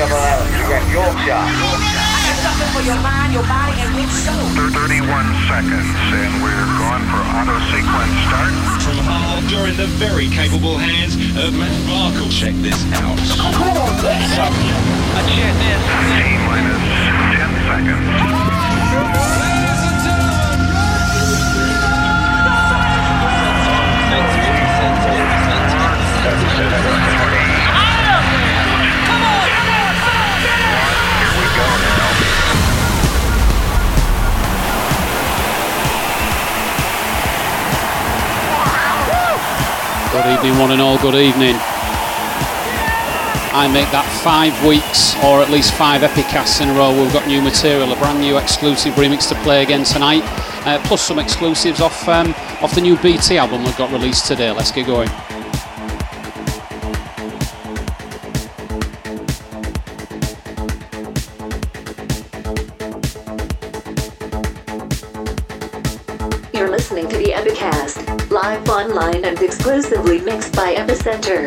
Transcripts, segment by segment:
double L, you get Yorkshire. I got something for your mind, your body, and your soul. 31 seconds, and we're going for auto sequence start. From Hull, you're in the very capable hands of Matt Barkle. Check this out. Check this. T-minus 10 seconds. Good evening, one and all, good evening. I make that 5 weeks, or at least 5 epicasts in a row. We've got new material, a brand new exclusive remix to play again tonight, plus some exclusives off the new BT album that got released today. Let's get going. You're listening to the Epicast, live online and exclusively mixed by Epicenter.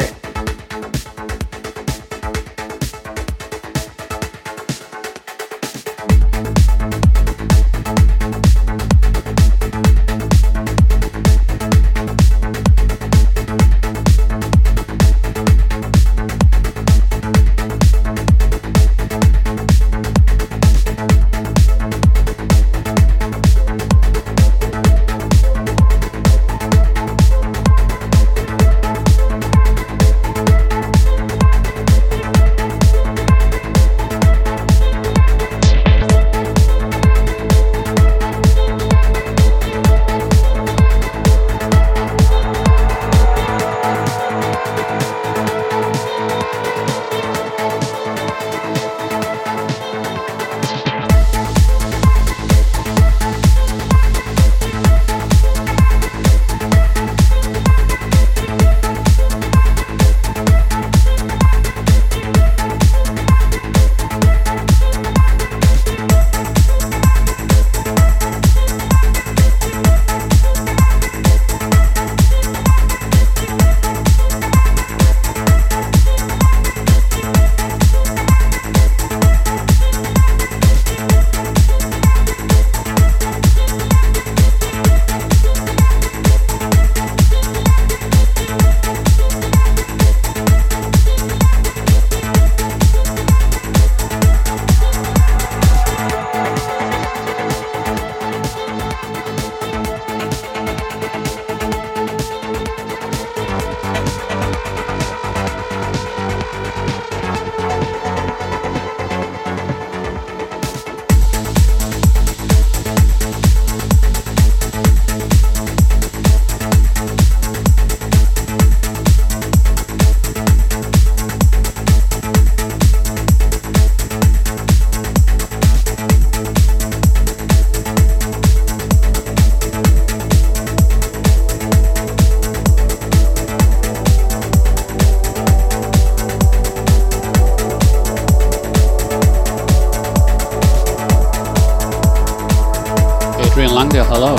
Hello.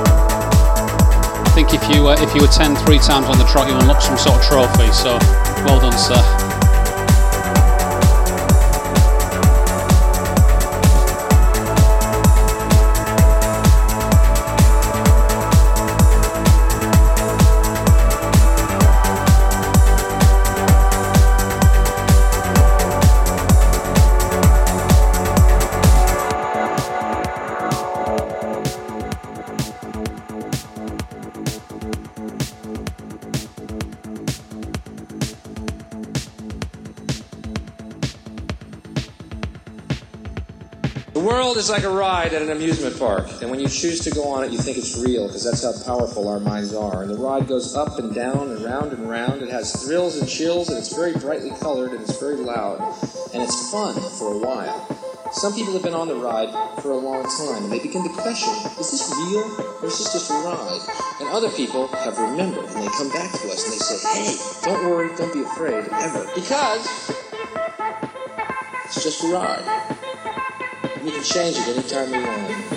I think if you attend 3 times on the trot, you unlock some sort of trophy. So, well done, sir. The world is like a ride at an amusement park, and when you choose to go on it, you think it's real, because that's how powerful our minds are. And the ride goes up and down and round and round. It has thrills and chills, and it's very brightly colored, and it's very loud, and it's fun for a while. Some people have been on the ride for a long time, and they begin to question, is this real, or is this just a ride? And other people have remembered, and they come back to us, and they say, hey, don't worry, don't be afraid, ever, because it's just a ride. We can change it anytime we want.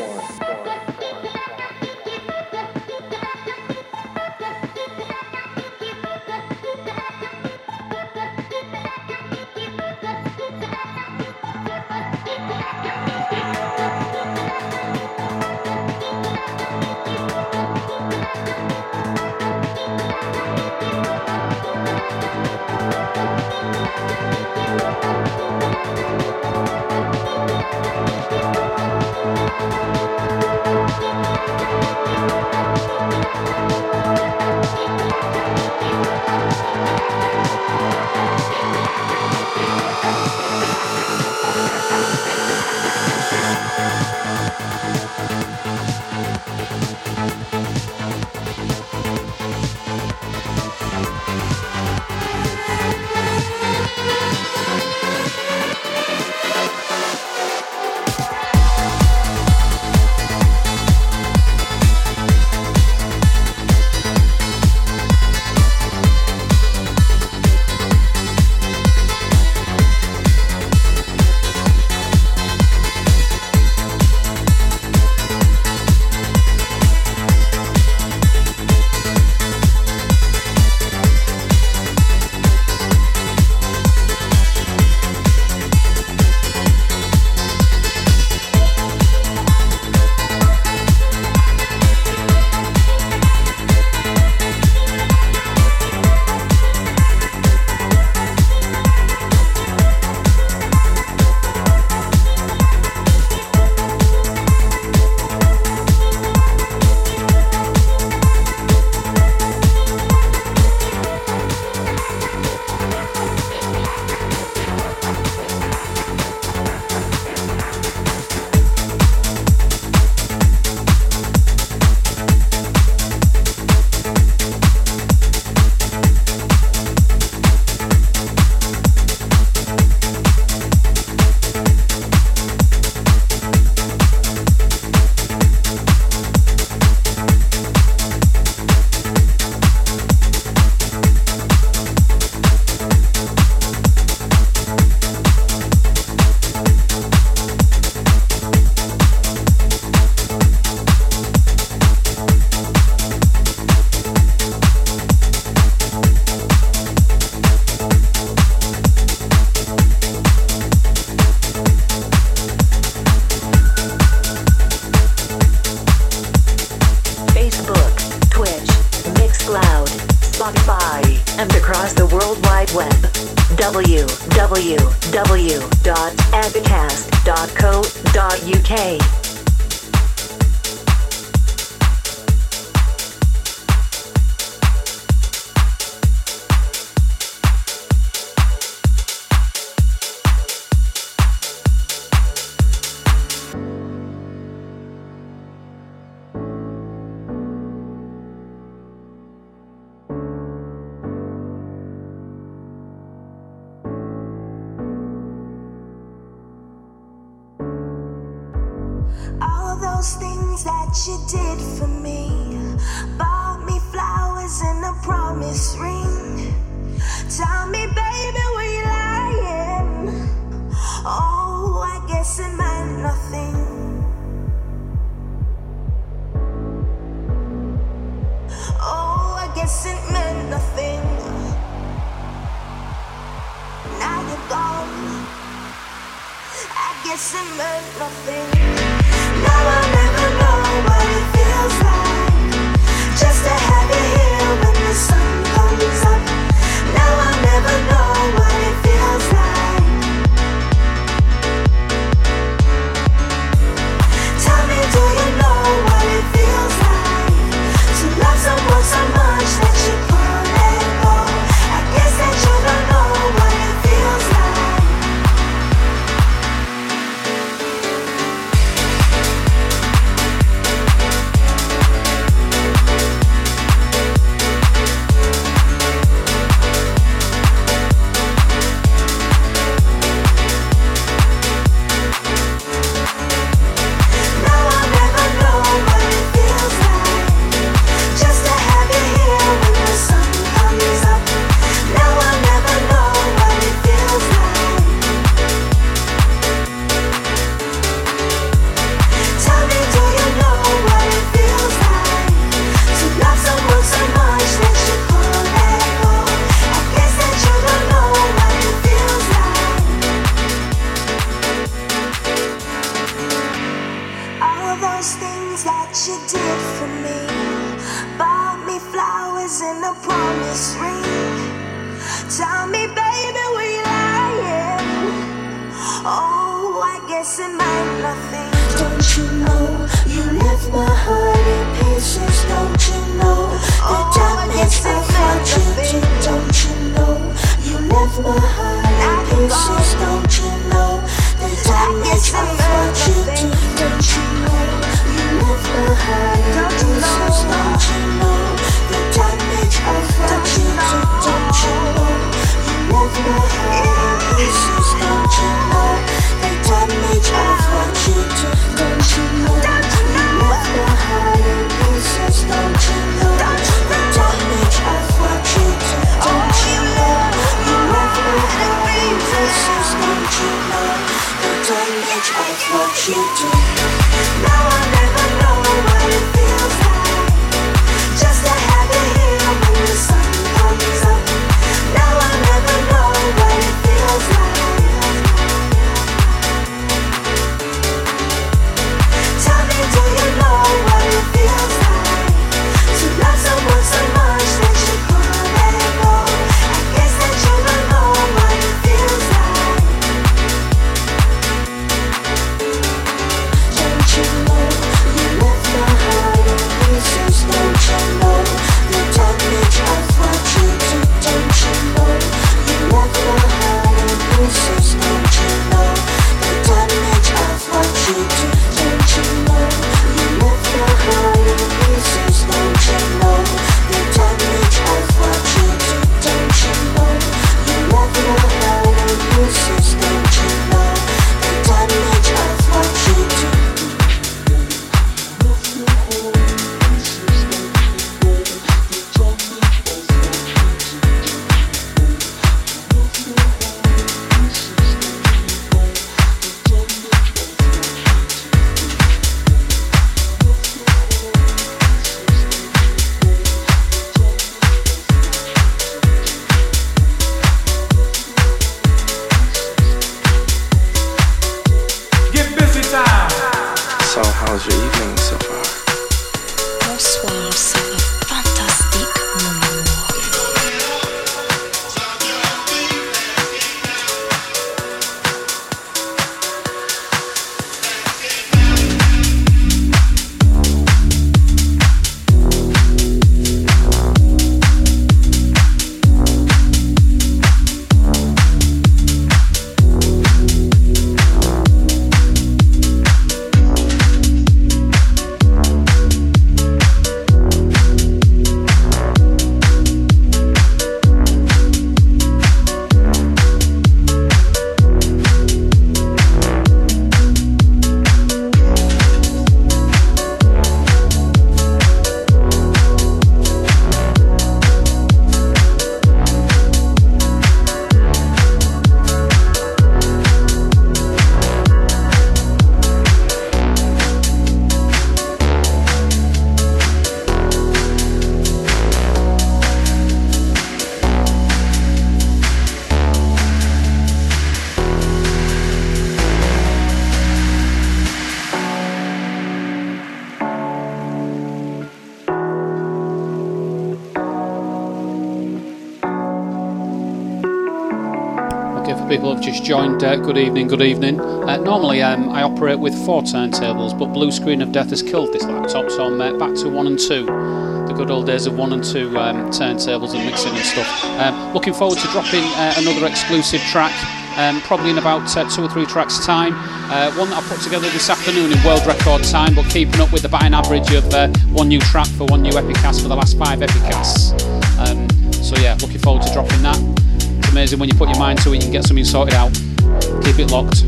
by, and across the World Wide Web. www.epicast.co.uk. Those things that you did for me, bought me flowers and a promise ring. Tell me, baby, were you lying? Oh, I guess it meant nothing. Oh, I guess it meant nothing. Now you're gone, I guess it meant nothing. Now I'll never know what it feels like just to have you here when the sun comes up. Now I'll never know what it feels like. Tell me, do you know what it feels like to love someone so much that you can't let go? I guess that you don't know what it feels like. If people have just joined, good evening, good evening. Normally I operate with 4 turntables, but Blue Screen of Death has killed this laptop, so I'm back to 1 and 2. The good old days of 1 and 2 turntables and mixing and stuff. Looking forward to dropping another exclusive track, probably in about 2 or 3 tracks' time. One that I put together this afternoon in world record time, but keeping up with the batting average of 1 new track for 1 new Epicast for the last 5 Epicasts. So yeah, looking forward to dropping that. It's amazing when you put your mind to it, you can get something sorted out. Keep it locked.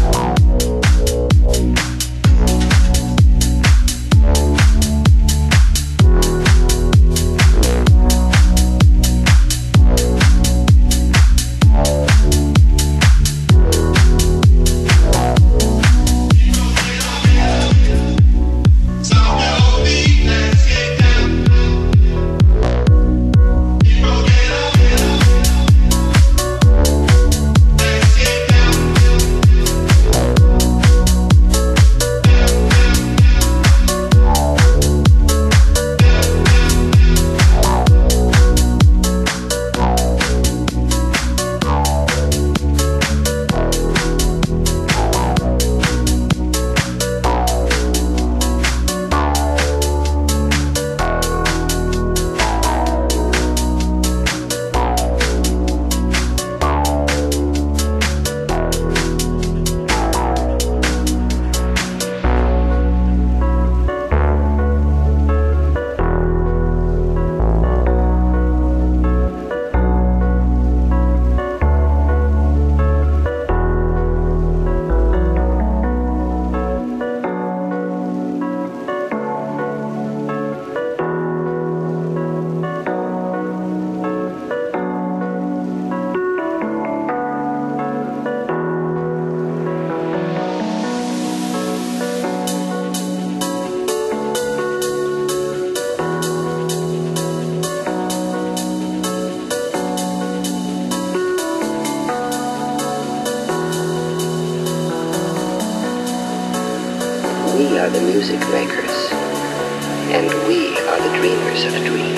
We are the music makers, and we are the dreamers of dreams.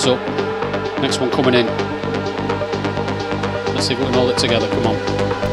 heads up. Next one coming in. Let's see if we can hold it together. Come on.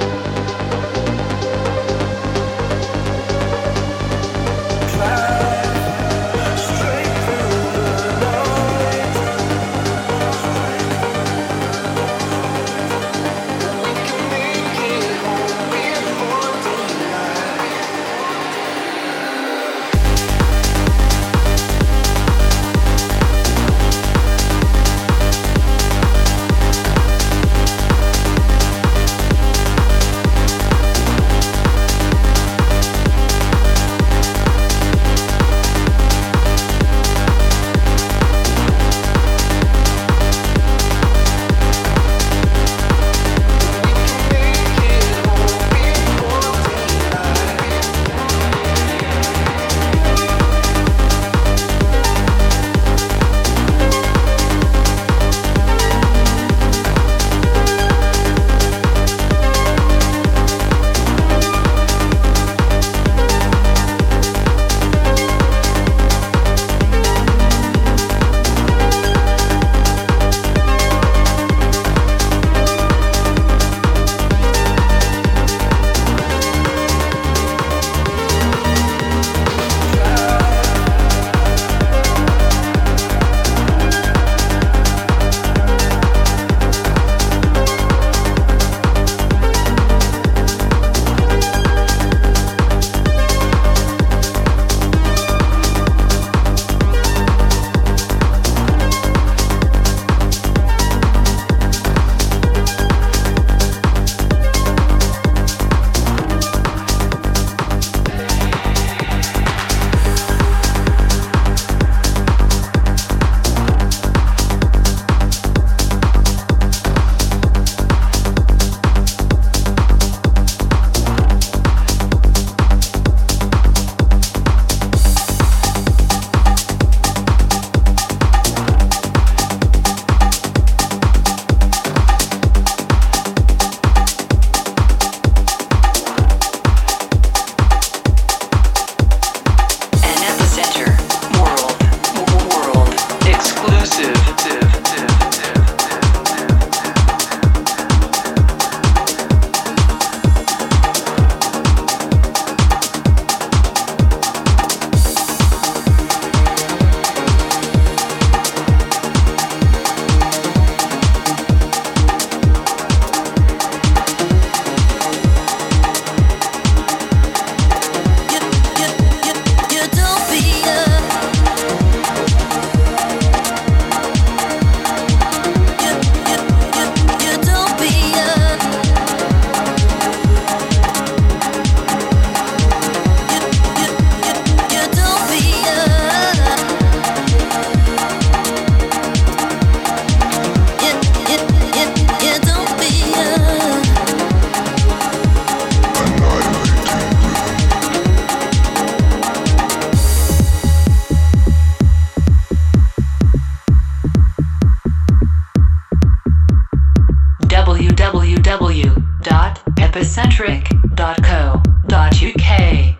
www.epicentric.co.uk.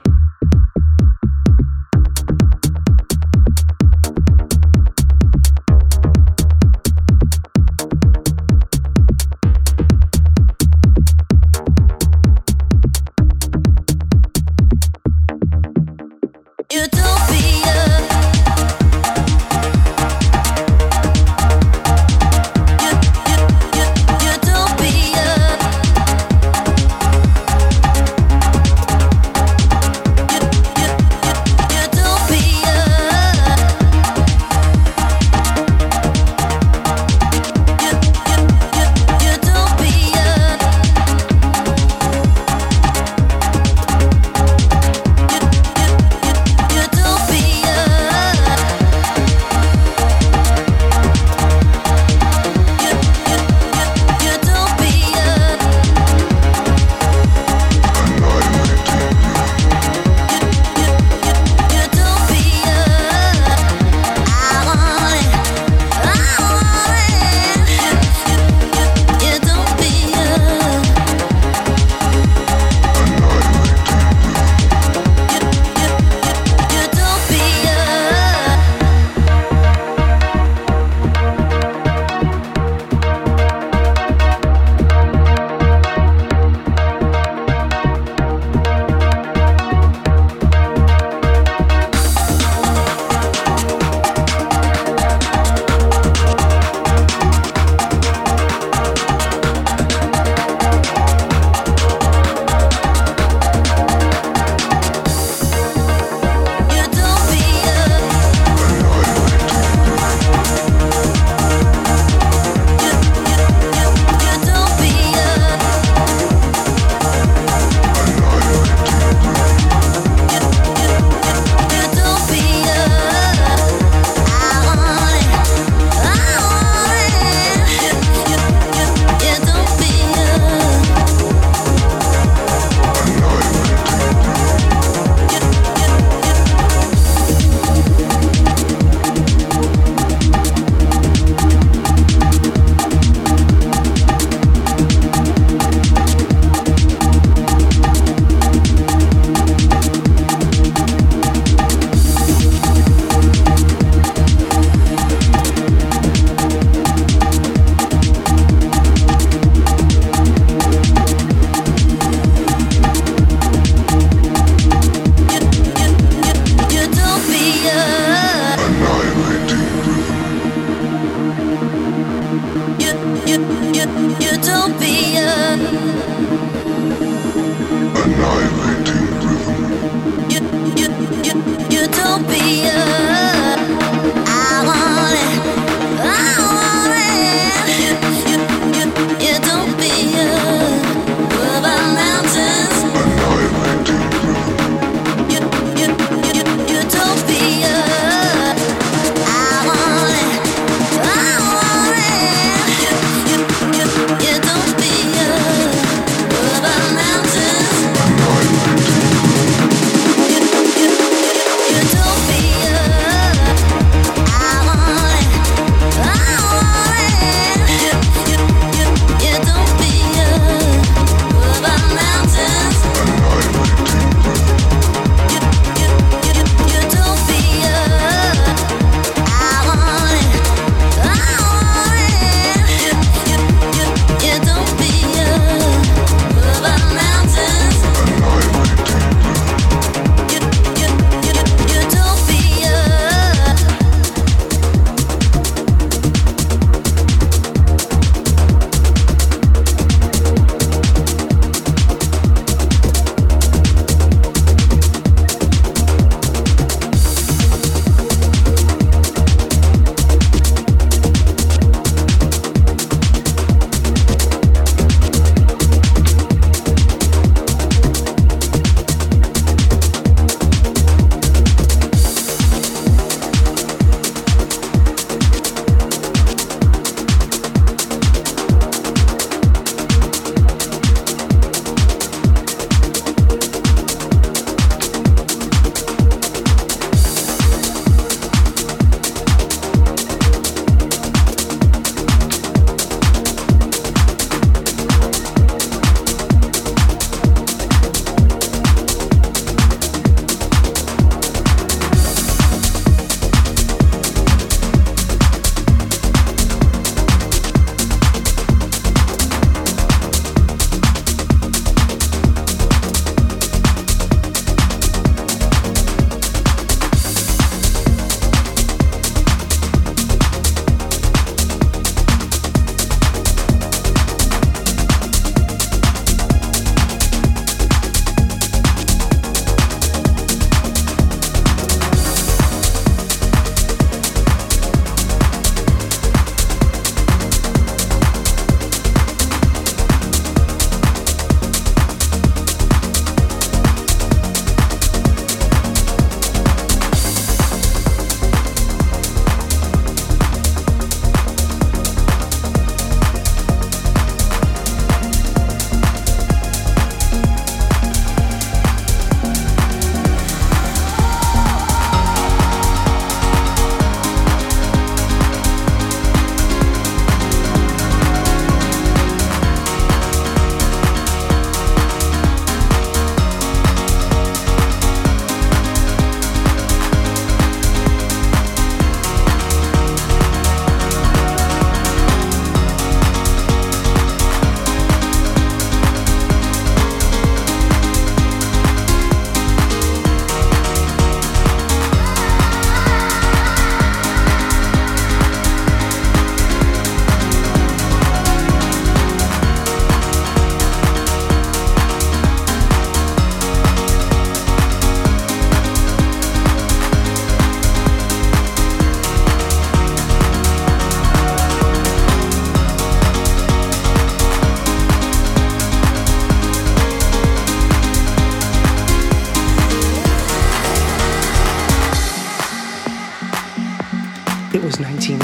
It was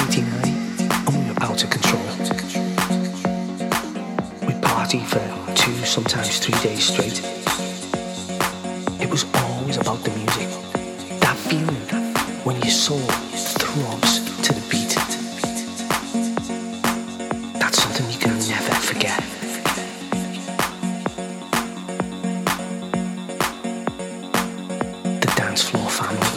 1989 and we were out of control. We partied for 2, sometimes 3 days straight. It was always about the music. That feeling when your soul throbs to the beat. That's something you can never forget. The dance floor family.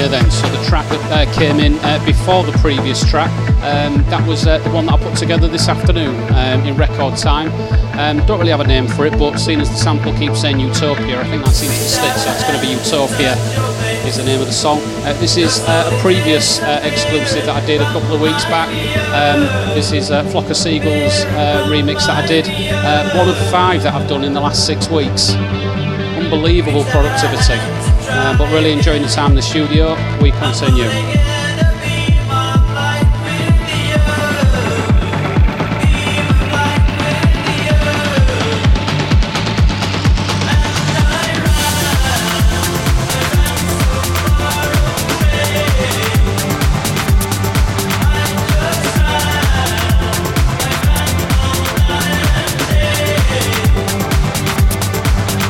play then. So the track that came in before the previous track, that was the one that I put together this afternoon in record time. Don't really have a name for it, but seeing as the sample keeps saying Utopia, I think that seems to stick, so it's going to be Utopia is the name of the song. This is a previous exclusive that I did a couple of weeks back. This is Flock of Seagulls remix that I did. One of 5 that I've done in the last 6 weeks. Unbelievable productivity, but really enjoying the time in the studio. We continue.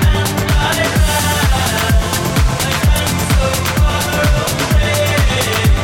Hey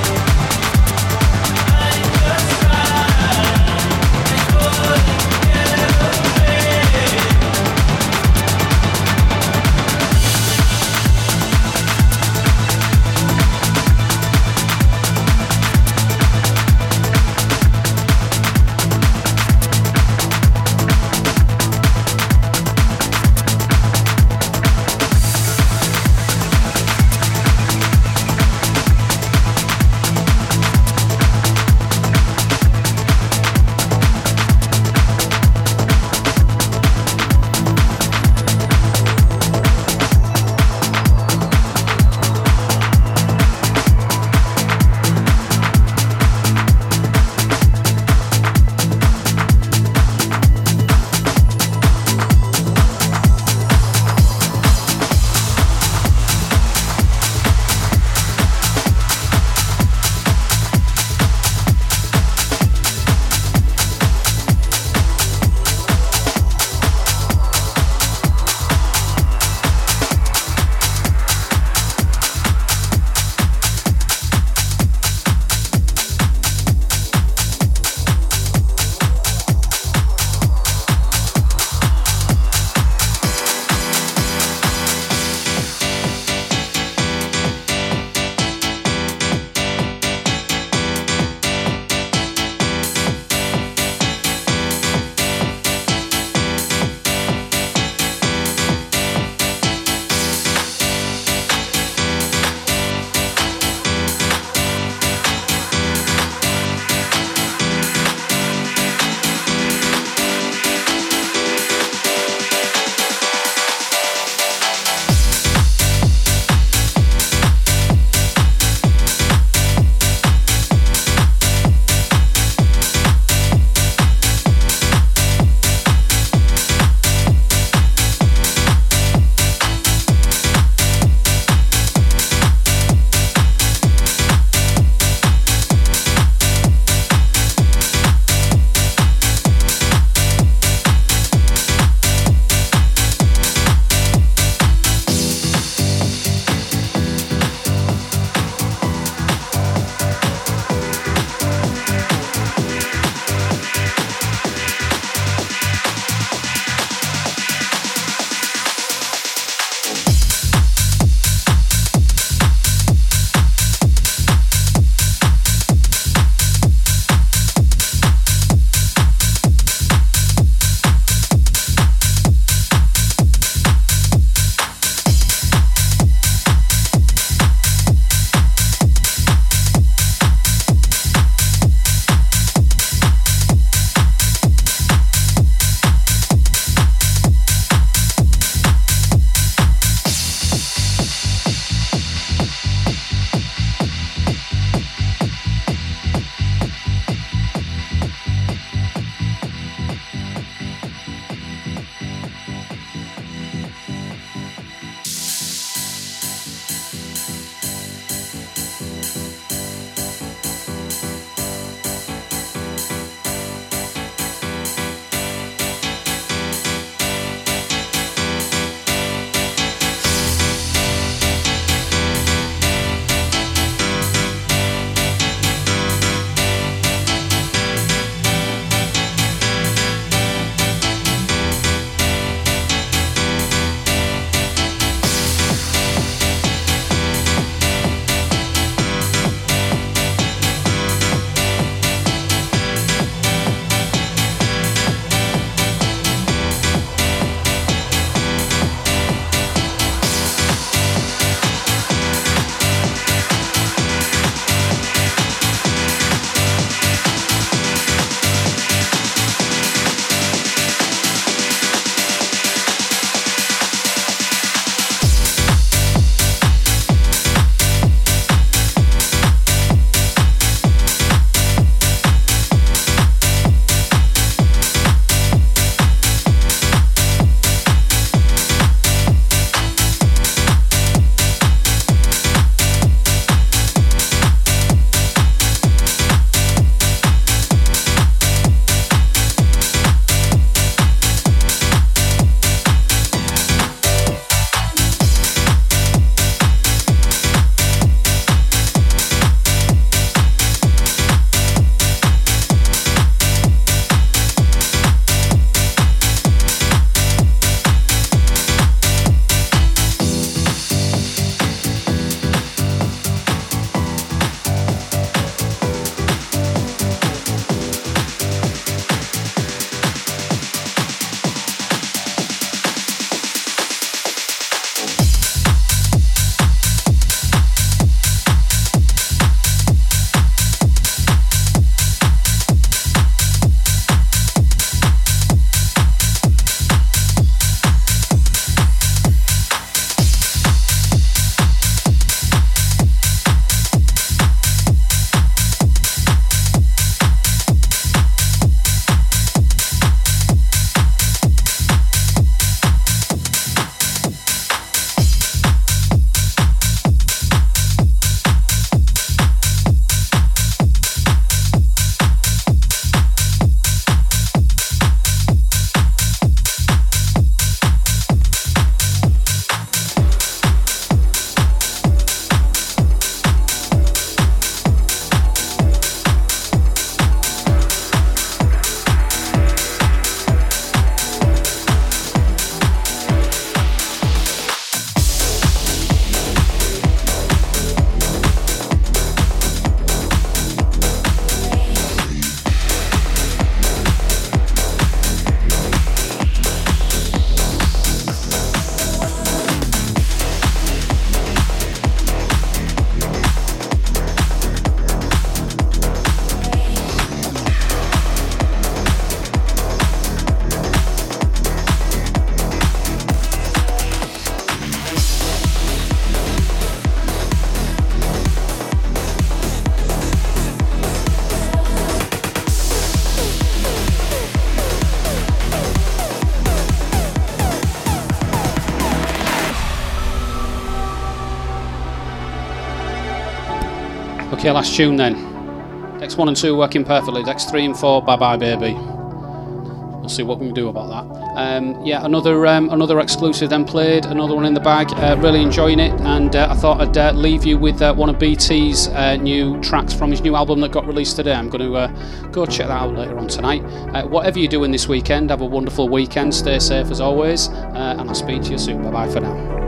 Okay, last tune then. Decks 1 and 2 working perfectly. Decks 3 and 4, Bye Bye Baby. We'll see what we can do about that. Yeah, another exclusive then played, another one in the bag. Really enjoying it, and I thought I'd leave you with one of BT's new tracks from his new album that got released today. I'm going to go check that out later on tonight. Whatever you're doing this weekend, have a wonderful weekend. Stay safe as always, and I'll speak to you soon. Bye bye for now.